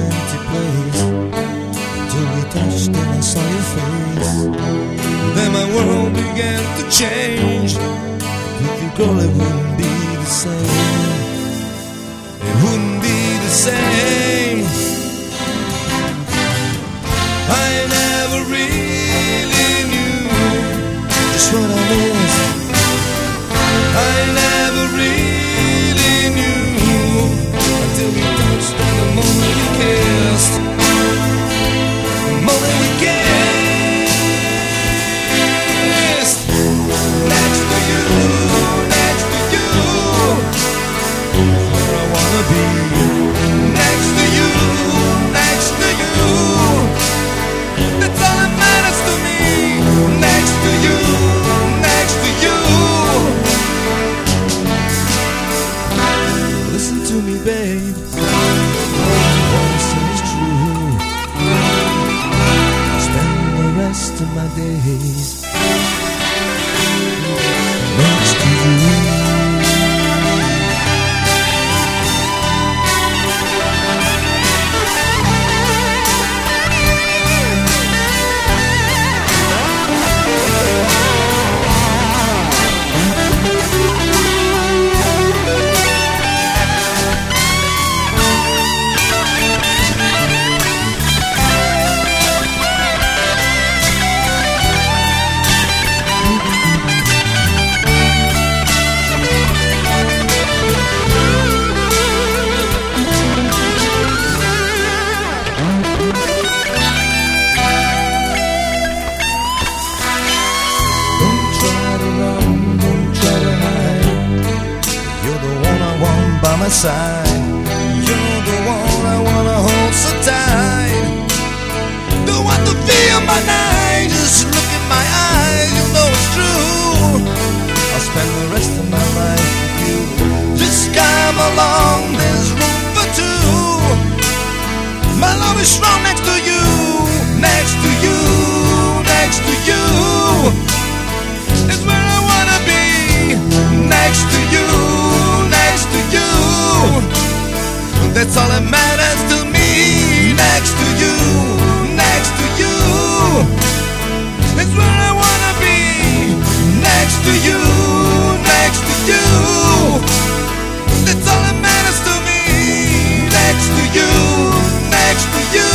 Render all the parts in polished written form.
empty place till we touched and I saw your face. Then my world began to change. With you, girl, it wouldn't be the same. It wouldn't be the same. I never really knew just what I missed. I never really knew until we touched and the moment we kissed. The moment we kissed. Next to you, next to you, where I wanna be. Next to you, next to you, that's all that matters to me. Next to you, next to you. Listen to me, babe. What I say is true. I'll spend the rest of my days next to you. By my side, you're the one I wanna hold so tight. Don't want to feel my night, just look in my eyes, you know it's true. I'll spend the rest of my life with you. Just come along, there's room for two. My love is strong next to you, next to you, next to you. It's where I wanna be, next to you, next to you. That's all that matters to me. Next to you, next to you. It's where I wanna be. Next to you, next to you. That's all that matters to me. Next to you, next to you.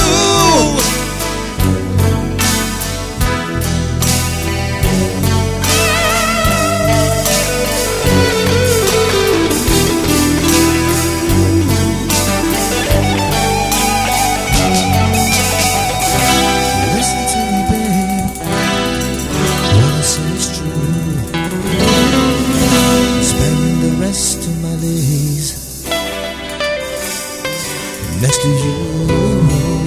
Rest of my days next to you.